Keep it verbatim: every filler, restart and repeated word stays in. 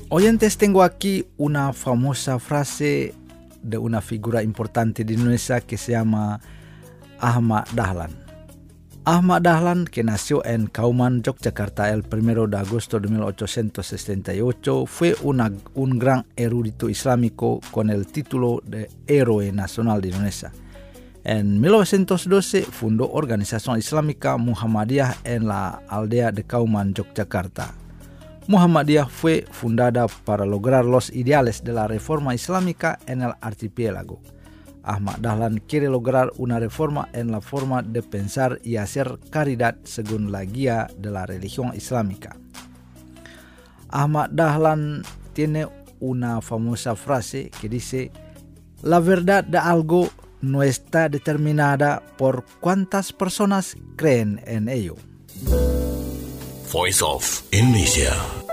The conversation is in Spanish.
Oyentes, tengo aquí una famosa frase de una figura importante de Indonesia que se llama Ahmad Dahlan. Ahmad Dahlan, que nació en Kauman, Yogyakarta, el primero de agosto de mil ochocientos setenta y ocho, fue una, un gran erudito islámico con el título de Héroe Nacional de Indonesia. En mil novecientos doce fundó Organización Islámica Muhammadiyah en la aldea de Kauman, Yogyakarta. Muhammadiyah fue fundada para lograr los ideales de la reforma islámica en el archipiélago. Ahmad Dahlan quiere lograr una reforma en la forma de pensar y hacer caridad según la guía de la religión islámica. Ahmad Dahlan tiene una famosa frase que dice: la verdad de algo no está determinada por cuántas personas creen en ello. Voice of Indonesia.